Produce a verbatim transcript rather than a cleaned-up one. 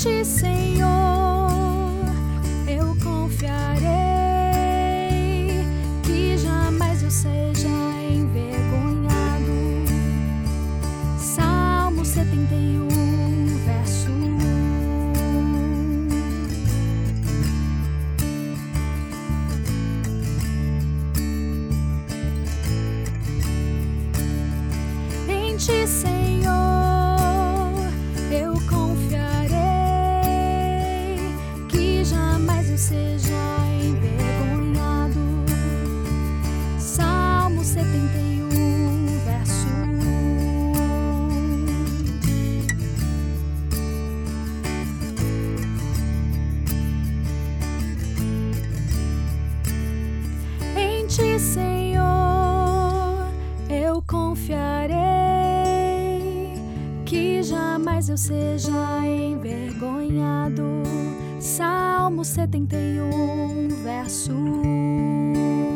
ti, Senhor, eu confiarei, que jamais eu seja envergonhado. Salmo setenta e um, verso um. Em ti, Senhor, eu confiarei, que jamais eu seja envergonhado. Salmo setenta e um, verso um. Em ti, Senhor, eu confiarei, que jamais eu seja envergonhado. Salmo setenta e um, verso um.